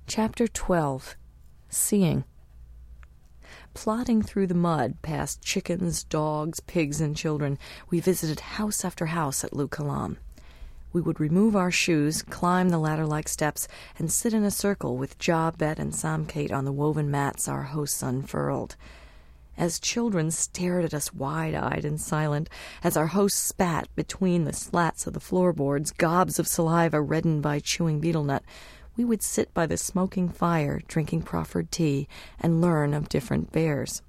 Chapter 12. Seeing. Plodding through the mud, past chickens, dogs, pigs, and children, we visited house after house at Lou Kalam. We would remove our shoes, climb the ladder-like steps, and sit in a circle with Ja, Bet, and Samkate on the woven mats our hosts unfurled. As children stared at us wide-eyed and silent, as our hosts spat between the slats of the floorboards, gobs of saliva reddened by chewing betel nut, we would sit by the smoking fire, drinking proffered tea, and learn of different bears.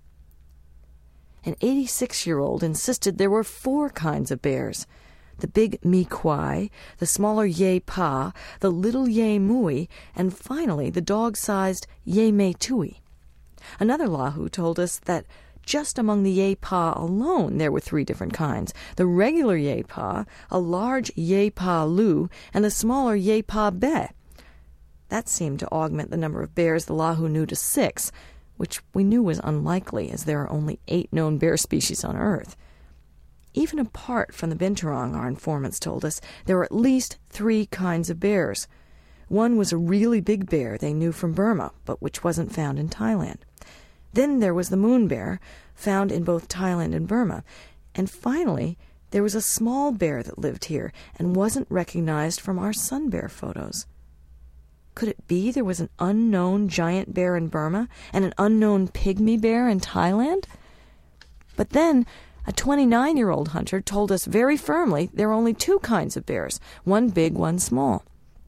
An 86-year-old insisted there were 4 kinds of bears: the big Mi-Kwai, the smaller Ye-Pa, the little Ye-Mui, and finally the dog-sized Ye-Me-Tui. Another Lahu told us that just among the Ye-Pa alone there were 3 different kinds: the regular Ye-Pa, a large Ye-Pa Lu, and the smaller Ye-Pa Be. That seemed to augment the number of bears the Lahu knew to 6, which we knew was unlikely, as there are only 8 known bear species on Earth. Even apart from the binturong, our informants told us, there were at least 3 kinds of bears. One was a really big bear they knew from Burma, but which wasn't found in Thailand. Then there was the moon bear, found in both Thailand and Burma. And finally, there was a small bear that lived here and wasn't recognized from our sun bear photos. Could it be there was an unknown giant bear in Burma and an unknown pygmy bear in Thailand? But then a 29-year-old hunter told us very firmly there are only 2 kinds of bears, one big, one small.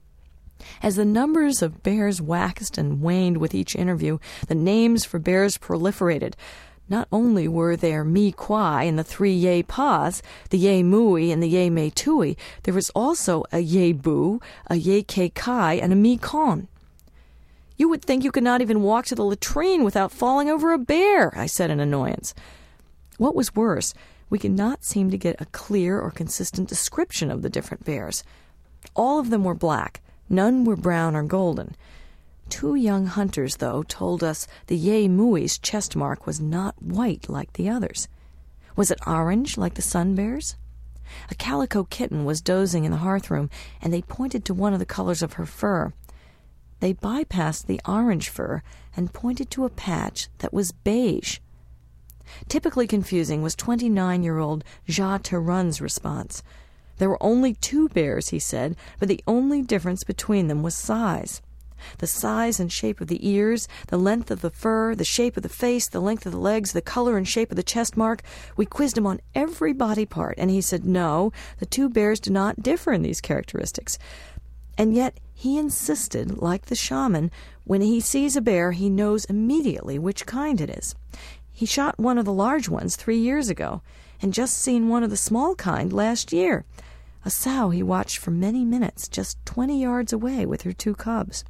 As the numbers of bears waxed and waned with each interview, the names for bears proliferated. Not only were there Mi-Kwai and the 3 Ye-Pas, the Ye-Mui and the Ye-Me-Tui, there was also a Ye-Bu, a Ye-Ke-Kai, and a Mi-Kon. "You would think you could not even walk to the latrine without falling over a bear," I said in annoyance. What was worse, we could not seem to get a clear or consistent description of the different bears. All of them were black. None were brown or golden. 2 young hunters, though, told us the Ye-Mui's chest mark was not white like the others. Was it orange like the sun bears? A calico kitten was dozing in the hearthroom, and they pointed to one of the colors of her fur. They bypassed the orange fur and pointed to a patch that was beige. Typically confusing was 29-year-old Ja Terun's response. There were only 2 bears, he said, but the only difference between them was size. The size and shape of the ears, the length of the fur, the shape of the face, the length of the legs, the color and shape of the chest mark. We quizzed him on every body part, and he said no, the 2 bears do not differ in these characteristics. And yet he insisted, like the shaman, when he sees a bear, he knows immediately which kind it is. He shot one of the large ones 3 years ago, and just seen one of the small kind last year. A sow he watched for many minutes, just 20 yards away with her 2 cubs.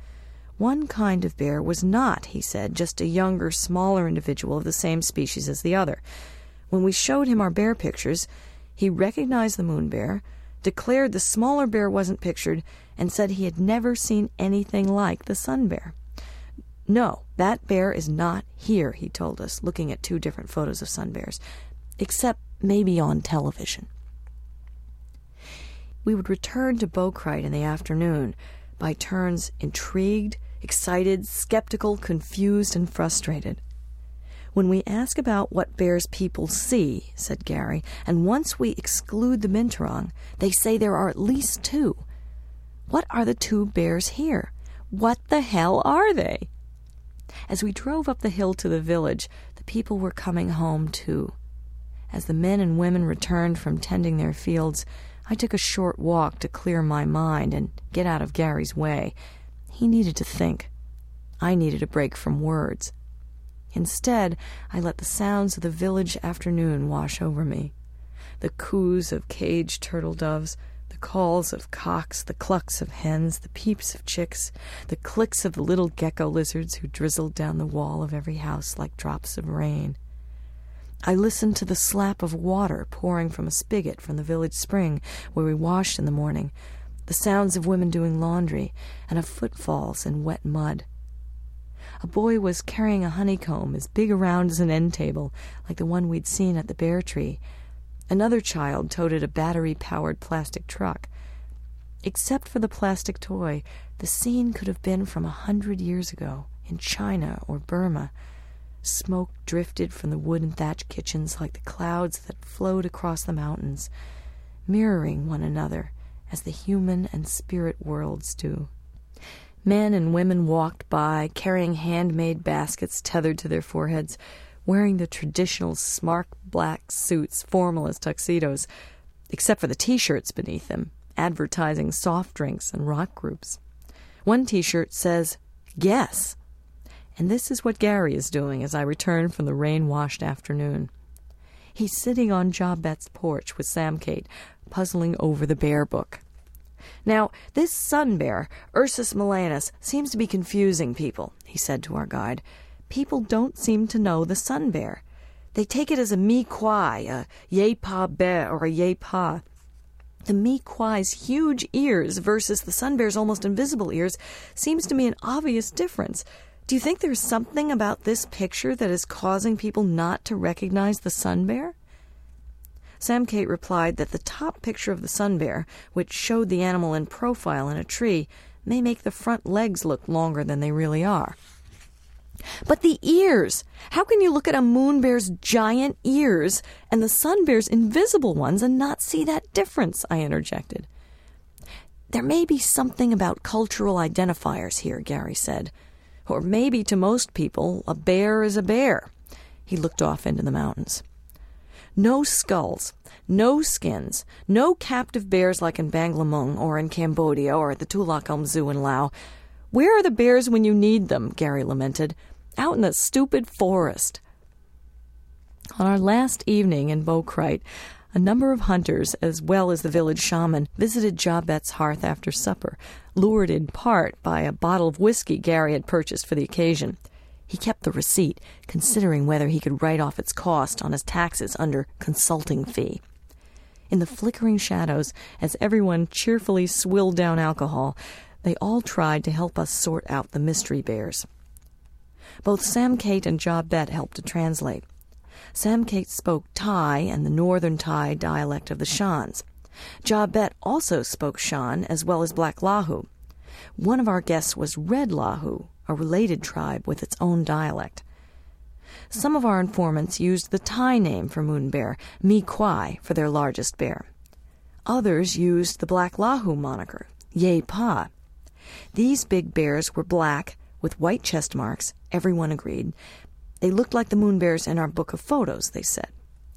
One kind of bear was not, he said, just a younger, smaller individual of the same species as the other. When we showed him our bear pictures, he recognized the moon bear, declared the smaller bear wasn't pictured, and said he had never seen anything like the sun bear. "No, that bear is not here," he told us, looking at 2 different photos of sun bears, except maybe on television. We would return to Bokrite in the afternoon, by turns intrigued, excited, skeptical, confused, and frustrated. "When we ask about what bears people see," said Gary, "and once we exclude the binturong, they say there are at least 2. What are the 2 bears here? What the hell are they?" As we drove up the hill to the village, the people were coming home too. As the men and women returned from tending their fields, I took a short walk to clear my mind and get out of Gary's way. He needed to think. I needed a break from words. Instead, I let the sounds of the village afternoon wash over me. The coos of caged turtle doves, the calls of cocks, the clucks of hens, the peeps of chicks, the clicks of the little gecko lizards who drizzled down the wall of every house like drops of rain. I listened to the slap of water pouring from a spigot from the village spring where we washed in the morning, the sounds of women doing laundry, and of footfalls in wet mud. A boy was carrying a honeycomb as big around as an end table, like the one we'd seen at the bear tree. Another child toted a battery-powered plastic truck. Except for the plastic toy, the scene could have been from 100 years ago, in China or Burma. Smoke drifted from the wood and thatch kitchens like the clouds that flowed across the mountains, mirroring one another as the human and spirit worlds do. Men and women walked by, carrying handmade baskets tethered to their foreheads, wearing the traditional smart black suits, formal as tuxedos, except for the T-shirts beneath them, advertising soft drinks and rock groups. One T-shirt says, "Guess." And this is what Gary is doing as I return from the rain-washed afternoon. He's sitting on Jobet's porch with Sam Kate, puzzling over the bear book. "Now, this sun bear, Ursus melanus, seems to be confusing people," he said to our guide. "People don't seem to know the sun bear. They take it as a mi kwai, a yei pa bear, or a yei pa. The mi kwai's huge ears versus the sun bear's almost invisible ears seems to me an obvious difference. Do you think there's something about this picture that is causing people not to recognize the sun bear?" Sam Kate replied that the top picture of the sun bear, which showed the animal in profile in a tree, may make the front legs look longer than they really are. "But the ears! How can you look at a moon bear's giant ears and the sun bear's invisible ones and not see that difference?" I interjected. "There may be something about cultural identifiers here," Gary said. "Or maybe to most people, a bear is a bear." He looked off into the mountains. "No skulls, no skins, no captive bears like in Banglamung or in Cambodia or at the Tulakom Zoo in Laos. Where are the bears when you need them?" Gary lamented. "Out in the stupid forest." On our last evening in Bokrite, a number of hunters, as well as the village shaman, visited Jobet's hearth after supper, lured in part by a bottle of whiskey Gary had purchased for the occasion. He kept the receipt, considering whether he could write off its cost on his taxes under consulting fee. In the flickering shadows, as everyone cheerfully swilled down alcohol, they all tried to help us sort out the mystery bears. Both Sam Kate and Jobet helped to translate. Sam Kate spoke Thai and the northern Thai dialect of the Shans. Jobet also spoke Shan as well as Black Lahu. One of our guests was Red Lahu, a related tribe with its own dialect. Some of our informants used the Thai name for moon bear, Mi Kwai, for their largest bear. Others used the Black Lahu moniker, Yei Pa. These big bears were black, with white chest marks, everyone agreed. They looked like the moon bears in our book of photos, they said.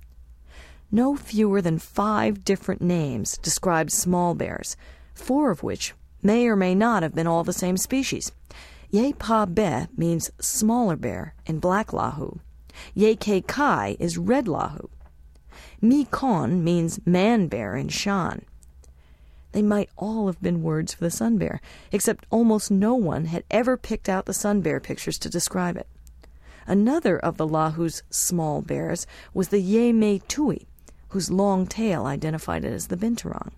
No fewer than 5 different names described small bears, 4 of which may or may not have been all the same species. Yei Pa Be means smaller bear in Black Lahu. Yei Ke Kai is Red Lahu. Mi Kon means man bear in Shan. They might all have been words for the sun bear, except almost no one had ever picked out the sun bear pictures to describe it. Another of the Lahu's small bears was the Yei Me Tui, whose long tail identified it as the binturong.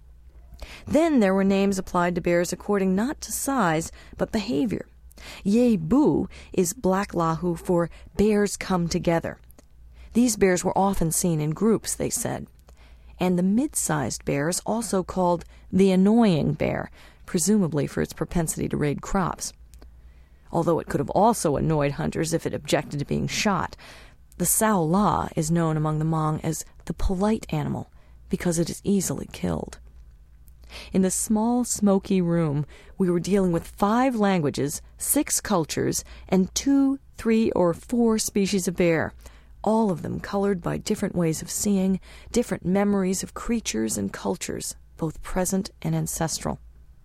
Then there were names applied to bears according not to size, but behavior. Yei Bu is Black Lahu for bears come together. These bears were often seen in groups, they said. And the mid-sized bear is also called the annoying bear, presumably for its propensity to raid crops. Although it could have also annoyed hunters if it objected to being shot. The Sao La is known among the Hmong as the polite animal because it is easily killed. In the small, smoky room, we were dealing with 5 languages, 6 cultures, and 2, 3, or 4 species of bear, all of them colored by different ways of seeing, different memories of creatures and cultures, both present and ancestral.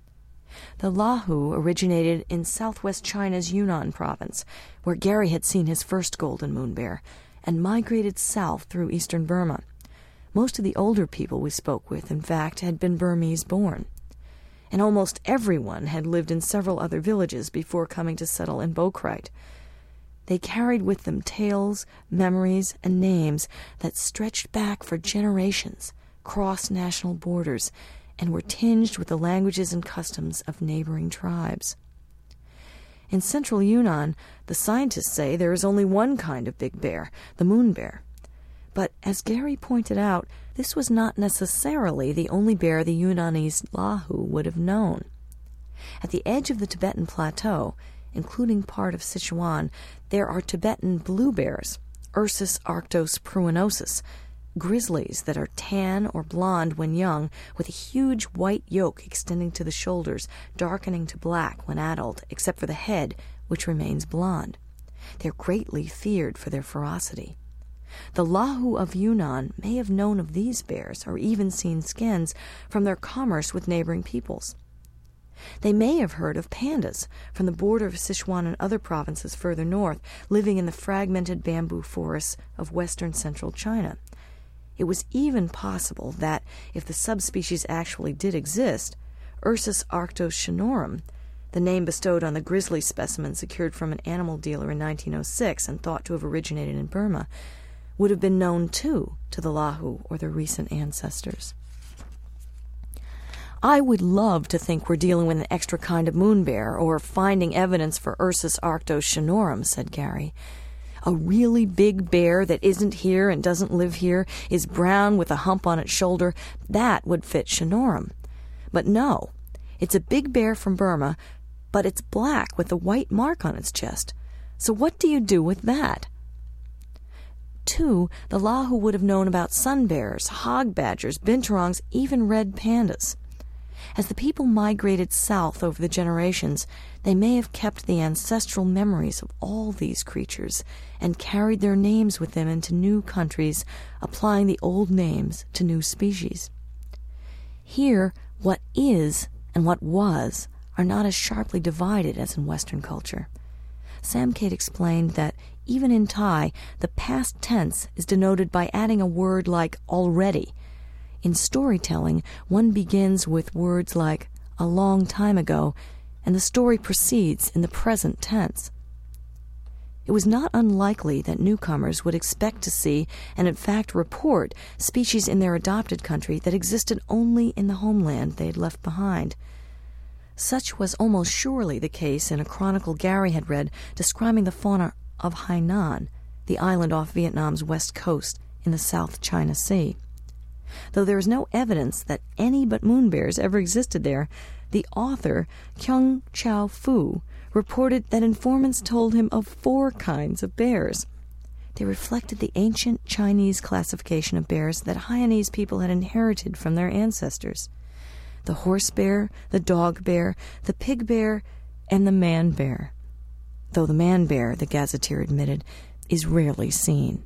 The Lahu originated in southwest China's Yunnan province, where Gary had seen his first golden moon bear, and migrated south through eastern Burma. Most of the older people we spoke with, in fact, had been Burmese-born. And almost everyone had lived in several other villages before coming to settle in Bokrite. They carried with them tales, memories, and names that stretched back for generations, crossed national borders, and were tinged with the languages and customs of neighboring tribes. In central Yunnan, the scientists say there is only one kind of big bear, the moon bear. But as Gary pointed out, this was not necessarily the only bear the Yunnanese Lahu would have known. At the edge of the Tibetan plateau, including part of Sichuan, there are Tibetan blue bears, Ursus arctos pruinosus, grizzlies that are tan or blonde when young, with a huge white yoke extending to the shoulders, darkening to black when adult, except for the head, which remains blonde. They're greatly feared for their ferocity. The Lahu of Yunnan may have known of these bears, or even seen skins, from their commerce with neighboring peoples. They may have heard of pandas from the border of Sichuan and other provinces further north, living in the fragmented bamboo forests of western central China. It was even possible that, if the subspecies actually did exist, Ursus arctos shinorum, the name bestowed on the grizzly specimen secured from an animal dealer in 1906 and thought to have originated in Burma, would have been known too to the Lahu or their recent ancestors. I would love to think we're dealing with an extra kind of moon bear or finding evidence for Ursus arctos shinorum, said Gary. A really big bear that isn't here and doesn't live here, is brown with a hump on its shoulder, that would fit shinorum. But no, it's a big bear from Burma, but it's black with a white mark on its chest. So what do you do with that? 2, the Lahu would have known about sun bears, hog badgers, binturongs, even red pandas. As the people migrated south over the generations, they may have kept the ancestral memories of all these creatures and carried their names with them into new countries, applying the old names to new species. Here, what is and what was are not as sharply divided as in Western culture. Sam Cade explained that even in Thai, the past tense is denoted by adding a word like already. In storytelling, one begins with words like a long time ago, and the story proceeds in the present tense. It was not unlikely that newcomers would expect to see, and in fact report, species in their adopted country that existed only in the homeland they had left behind. Such was almost surely the case in a chronicle Gary had read describing the fauna of Hainan, the island off Vietnam's west coast in the South China Sea. Though there is no evidence that any but moon bears ever existed there, the author, Kyung Chao Fu, reported that informants told him of 4 kinds of bears. They reflected the ancient Chinese classification of bears that Hainanese people had inherited from their ancestors: the horse bear, the dog bear, the pig bear, and the man bear. Though the man bear, the gazetteer admitted, is rarely seen.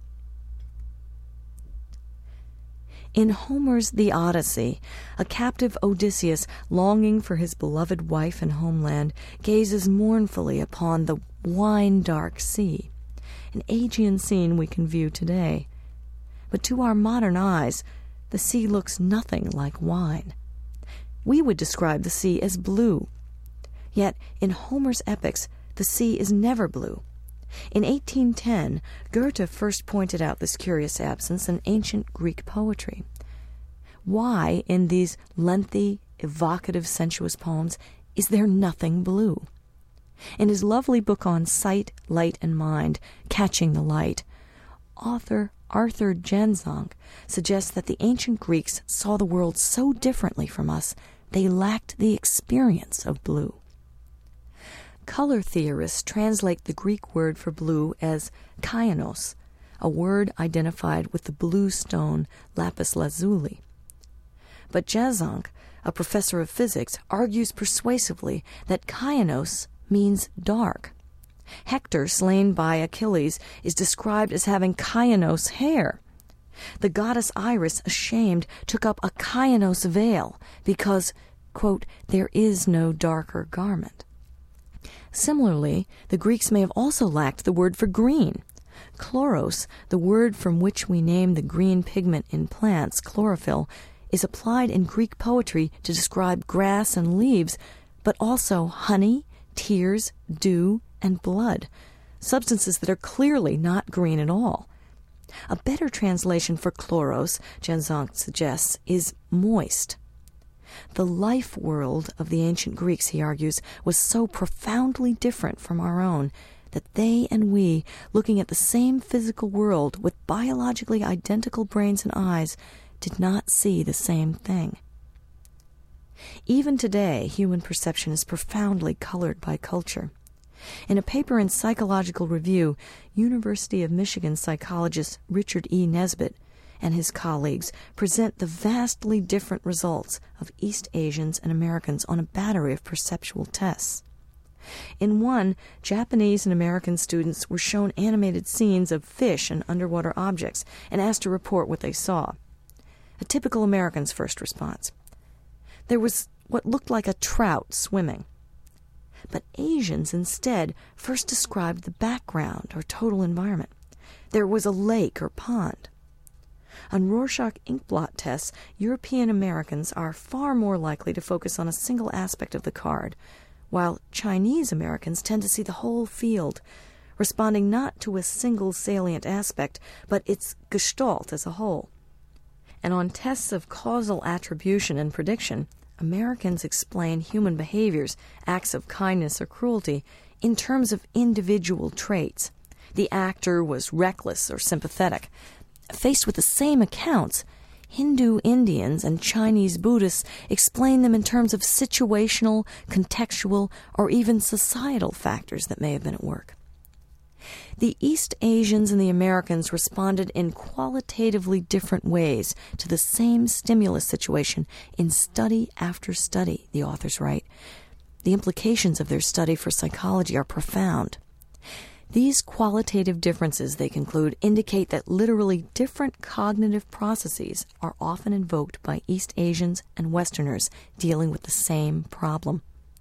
In Homer's The Odyssey, a captive Odysseus, longing for his beloved wife and homeland, gazes mournfully upon the wine-dark sea, an Aegean scene we can view today. But to our modern eyes, the sea looks nothing like wine. We would describe the sea as blue. Yet, in Homer's epics, the sea is never blue. In 1810, Goethe first pointed out this curious absence in ancient Greek poetry. Why, in these lengthy, evocative, sensuous poems, is there nothing blue? In his lovely book on Sight, Light, and Mind, Catching the Light, author Arthur Janzonk suggests that the ancient Greeks saw the world so differently from us, they lacked the experience of blue. Color theorists translate the Greek word for blue as kaianos, a word identified with the blue stone lapis lazuli. But Janzonk, a professor of physics, argues persuasively that kaianos means dark. Hector, slain by Achilles, is described as having kaianos hair. The goddess Iris, ashamed, took up a kaianos veil because, quote, there is no darker garment. Similarly, the Greeks may have also lacked the word for green. Chloros, the word from which we name the green pigment in plants, chlorophyll, is applied in Greek poetry to describe grass and leaves, but also honey, tears, dew, and blood, substances that are clearly not green at all. A better translation for chloros, Janzonk suggests, is moist. The life world of the ancient Greeks, he argues, was so profoundly different from our own that they and we, looking at the same physical world with biologically identical brains and eyes, did not see the same thing. Even today, human perception is profoundly colored by culture. In a paper in Psychological Review, University of Michigan psychologist Richard E. Nesbitt and his colleagues present the vastly different results of East Asians and Americans on a battery of perceptual tests. In one, Japanese and American students were shown animated scenes of fish and underwater objects and asked to report what they saw. A typical American's first response: there was what looked like a trout swimming. But Asians instead first described the background or total environment. There was a lake or pond. On Rorschach inkblot tests, European Americans are far more likely to focus on a single aspect of the card, while Chinese Americans tend to see the whole field, responding not to a single salient aspect, but its gestalt as a whole. And on tests of causal attribution and prediction, Americans explain human behaviors, acts of kindness or cruelty, in terms of individual traits. The actor was reckless or sympathetic. Faced with the same accounts, Hindu Indians and Chinese Buddhists explain them in terms of situational, contextual, or even societal factors that may have been at work. The East Asians and the Americans responded in qualitatively different ways to the same stimulus situation in study after study, the authors write. The implications of their study for psychology are profound. These qualitative differences, they conclude, indicate that literally different cognitive processes are often invoked by East Asians and Westerners dealing with the same problem.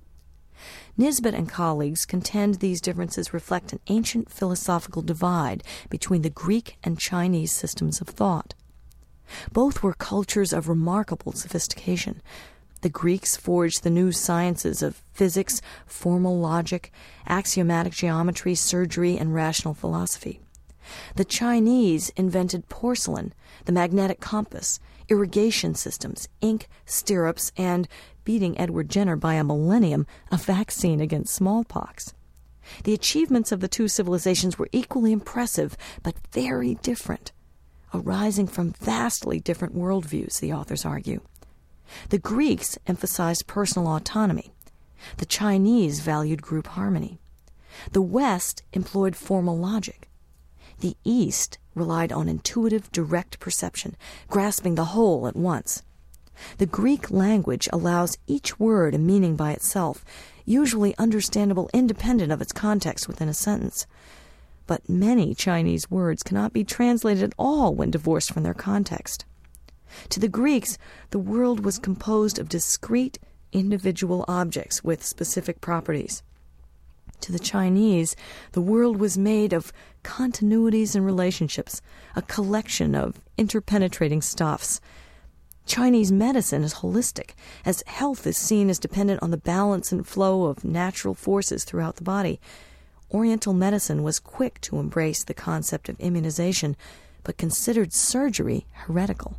Nisbet and colleagues contend these differences reflect an ancient philosophical divide between the Greek and Chinese systems of thought. Both were cultures of remarkable sophistication. The Greeks forged the new sciences of physics, formal logic, axiomatic geometry, surgery, and rational philosophy. The Chinese invented porcelain, the magnetic compass, irrigation systems, ink, stirrups, and, beating Edward Jenner by a millennium, a vaccine against smallpox. The achievements of the two civilizations were equally impressive, but very different, arising from vastly different worldviews, the authors argue. The Greeks emphasized personal autonomy. The Chinese valued group harmony. The West employed formal logic. The East relied on intuitive, direct perception, grasping the whole at once. The Greek language allows each word a meaning by itself, usually understandable independent of its context within a sentence. But many Chinese words cannot be translated at all when divorced from their context. To the Greeks, the world was composed of discrete, individual objects with specific properties. To the Chinese, the world was made of continuities and relationships, a collection of interpenetrating stuffs. Chinese medicine is holistic, as health is seen as dependent on the balance and flow of natural forces throughout the body. Oriental medicine was quick to embrace the concept of immunization, but considered surgery heretical.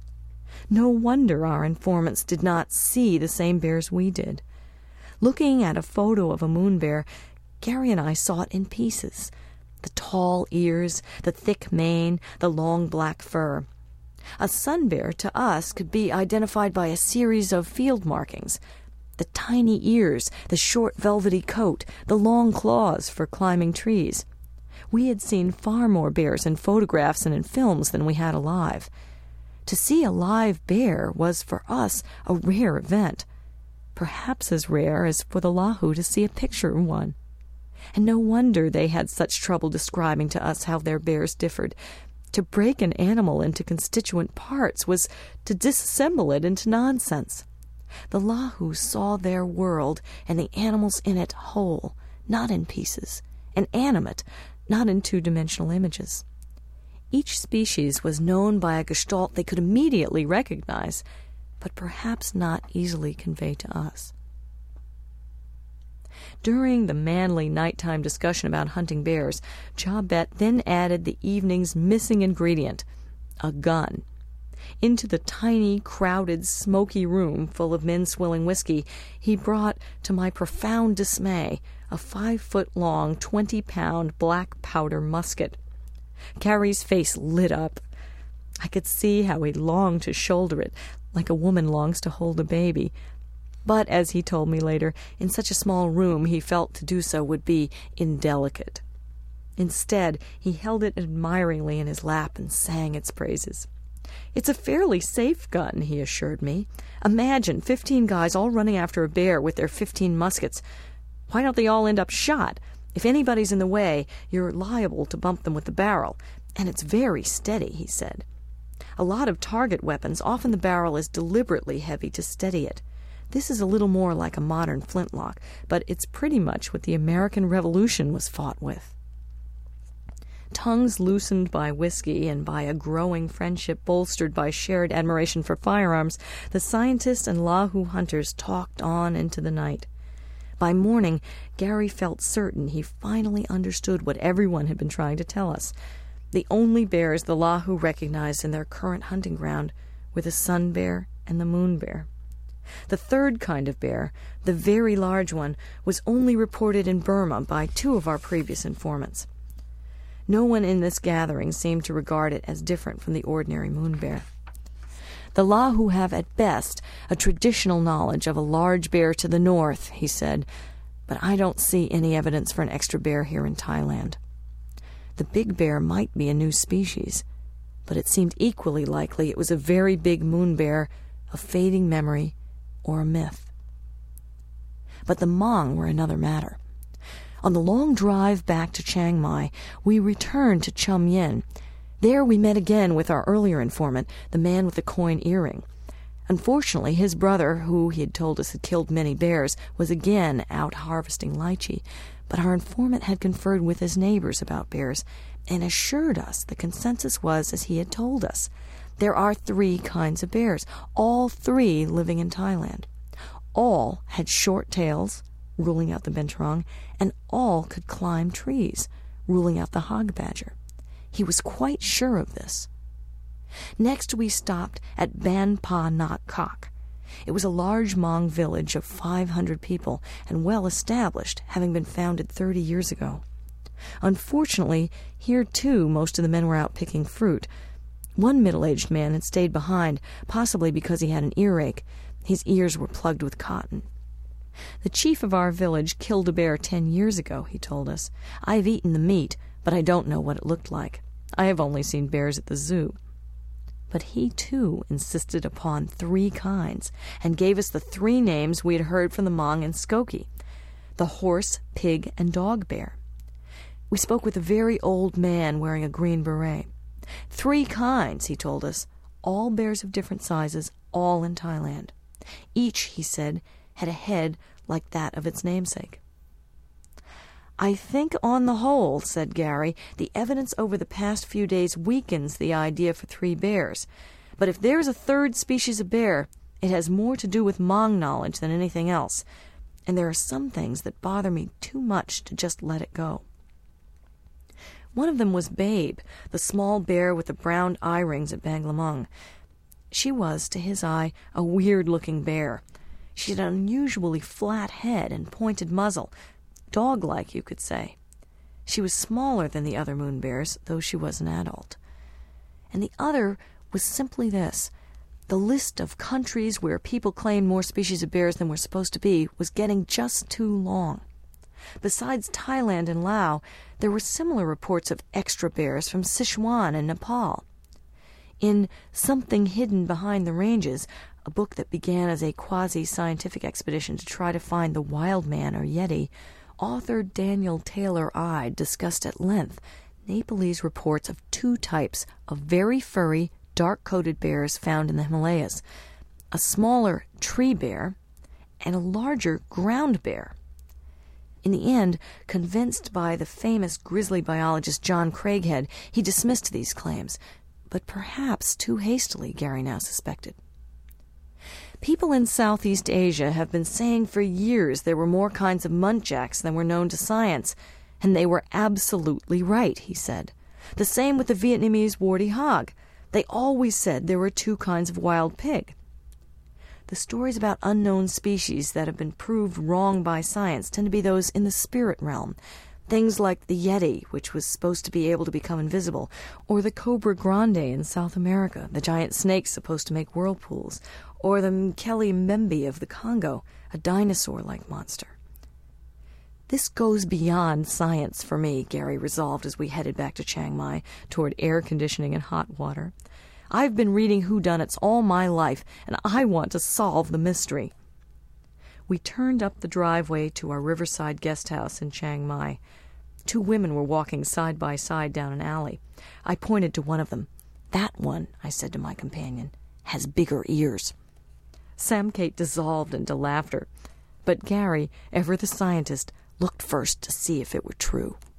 No wonder our informants did not see the same bears we did. Looking at a photo of a moon bear, Gary and I saw it in pieces. The tall ears, the thick mane, the long black fur. A sun bear to us could be identified by a series of field markings. The tiny ears, the short velvety coat, the long claws for climbing trees. We had seen far more bears in photographs and in films than we had alive. To see a live bear was for us a rare event, perhaps as rare as for the Lahu to see a picture of one. And no wonder they had such trouble describing to us how their bears differed. To break an animal into constituent parts was to disassemble it into nonsense. The Lahu saw their world and the animals in it whole, not in pieces, and animate, not in two-dimensional images. Each species was known by a gestalt they could immediately recognize, but perhaps not easily convey to us. During the manly nighttime discussion about hunting bears, Jabet then added the evening's missing ingredient, a gun. Into the tiny, crowded, smoky room full of men swilling whiskey, he brought, to my profound dismay, a 5-foot-long, 20-pound black powder musket. Carrie's face lit up. I could see how he longed to shoulder it, like a woman longs to hold a baby. But, as he told me later, in such a small room he felt to do so would be indelicate. Instead, he held it admiringly in his lap and sang its praises. "It's a fairly safe gun," he assured me. "Imagine 15 guys all running after a bear with their 15 muskets. Why don't they all end up shot? If anybody's in the way, you're liable to bump them with the barrel. And it's very steady," he said. "A lot of target weapons, often the barrel is deliberately heavy to steady it. This is a little more like a modern flintlock, but it's pretty much what the American Revolution was fought with." Tongues loosened by whiskey and by a growing friendship bolstered by shared admiration for firearms, the scientists and Lahu hunters talked on into the night. By morning, Gary felt certain he finally understood what everyone had been trying to tell us. The only bears the Lahu recognized in their current hunting ground were the sun bear and the moon bear. The third kind of bear, the very large one, was only reported in Burma by 2 of our previous informants. No one in this gathering seemed to regard it as different from the ordinary moon bear. "The Lahu have at best a traditional knowledge of a large bear to the north," he said, "but I don't see any evidence for an extra bear here in Thailand. The big bear might be a new species, but it seemed equally likely it was a very big moon bear, a fading memory, or a myth." But the Hmong were another matter. On the long drive back to Chiang Mai, we returned to Chum Yen. There we met again with our earlier informant, the man with the coin earring. Unfortunately, his brother, who he had told us had killed many bears, was again out harvesting lychee, but our informant had conferred with his neighbors about bears and assured us the consensus was as he had told us. There are 3 kinds of bears, all 3 living in Thailand. All had short tails, ruling out the binturong, and all could climb trees, ruling out the hog badger. He was quite sure of this. Next we stopped at Ban Pa Nak Kok. It was a large Hmong village of 500 people and well established, having been founded 30 years ago. Unfortunately, here too most of the men were out picking fruit. One middle-aged man had stayed behind, possibly because he had an earache. His ears were plugged with cotton. "The chief of our village killed a bear 10 years ago," he told us. "I've eaten the meat, but I don't know what it looked like. I have only seen bears at the zoo." But he, too, insisted upon 3 kinds, and gave us the 3 names we had heard from the Hmong and Skokie: the horse, pig, and dog bear. We spoke with a very old man wearing a green beret. 3 kinds, he told us, all bears of different sizes, all in Thailand. Each, he said, had a head like that of its namesake. "I think on the whole," said Gary, "the evidence over the past few days weakens the idea for 3 bears. But if there's a 3rd species of bear, it has more to do with Hmong knowledge than anything else. And there are some things that bother me too much to just let it go." One of them was Babe, the small bear with the brown eye rings at Banglamung. She was, to his eye, a weird-looking bear. She had an unusually flat head and pointed muzzle, dog-like, you could say. She was smaller than the other moon bears, though she was an adult. And the other was simply this: the list of countries where people claimed more species of bears than were supposed to be was getting just too long. Besides Thailand and Laos, there were similar reports of extra bears from Sichuan and Nepal. In Something Hidden Behind the Ranges, a book that began as a quasi-scientific expedition to try to find the wild man or yeti, author Daniel Taylor Ide discussed at length Nepalese reports of 2 types of very furry, dark-coated bears found in the Himalayas: a smaller tree bear and a larger ground bear. In the end, convinced by the famous grizzly biologist John Craighead, he dismissed these claims, but perhaps too hastily, Gary now suspected. People in Southeast Asia have been saying for years there were more kinds of muntjacs than were known to science, and they were absolutely right, he said. The same with the Vietnamese warty hog. They always said there were 2 kinds of wild pig. The stories about unknown species that have been proved wrong by science tend to be those in the spirit realm. Things like the Yeti, which was supposed to be able to become invisible, or the Cobra Grande in South America, the giant snake supposed to make whirlpools, or the Mkeli Membi of the Congo, a dinosaur-like monster. This goes beyond science for me, Gary resolved as we headed back to Chiang Mai toward air conditioning and hot water. I've been reading whodunits all my life, and I want to solve the mystery. We turned up the driveway to our riverside guest house in Chiang Mai. 2 women were walking side by side down an alley. I pointed to one of them. "That one," I said to my companion, "has bigger ears." Sam Kate dissolved into laughter. But Gary, ever the scientist, looked first to see if it were true.